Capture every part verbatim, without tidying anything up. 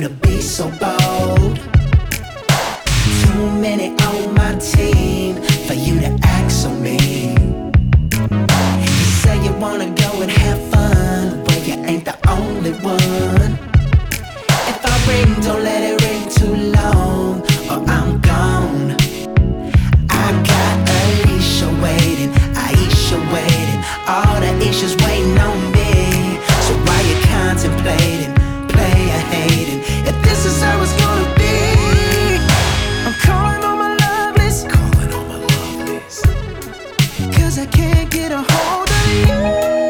to be so bold. Too many on my team for you to act so mean. You say you wanna go and have fun, but you ain't the only one. If I ring, don't let it ring too long, or I'm gone. I got Alicia waiting, Aisha waiting, all the issues waiting on me. So why you contemplating, player hating, if this is how it's gonna be? I'm calling on my love list, calling on my love list, cause I can't get a hold of you.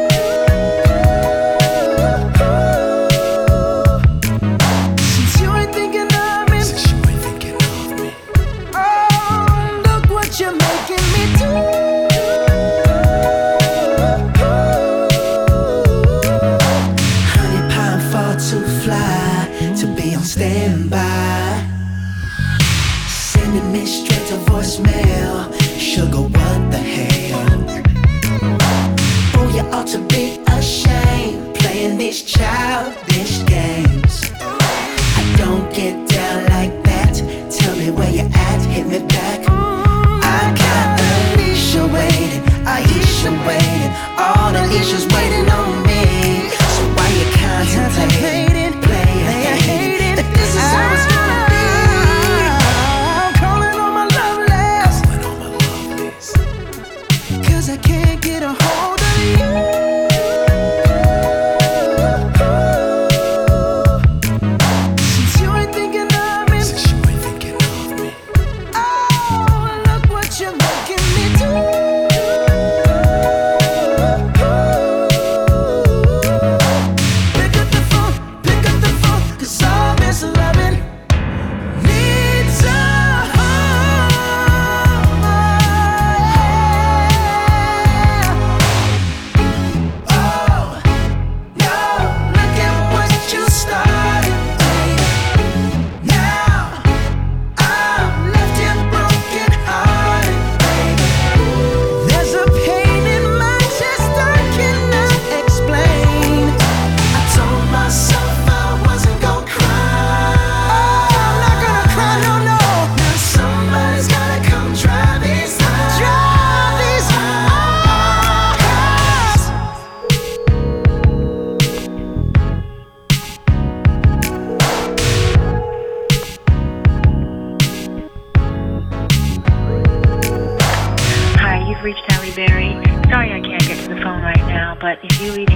Since you ain't thinking of me, since you ain't thinking of me, oh, look what you're making me do. Honey pie, I'm far too fly to be on standby. Sending me straight to voicemail. Sugar, what the hell? Oh, you ought to be ashamed, playing these childish games. I don't get down like that. Tell me where you at, hit me back. I got Alicia waiting, Aisha waiting, all the issues waiting on me. So why you contemplating, player hating, if this is how it's gonna be? I'm calling on my love list, calling on my love list, cause I can't get a hold of you. Since you ain't thinking of me, since you ain't thinking of me, oh, look what you're making me do. Pick up the phone, pick up the phone, cause all this loving needs a home. Oh, no, look at what you started, baby. Now I'm left here broken hearted, baby. There's a pain in my chest I cannot explain. I told myself I wasn't gonna cry. Oh, I'm not gonna cry, no, no. Now somebody's gotta come drive these eyes. Drive these eyes. Hi, you've reached Halle Berry. Sorry I can't get to the phone right now, but if you leave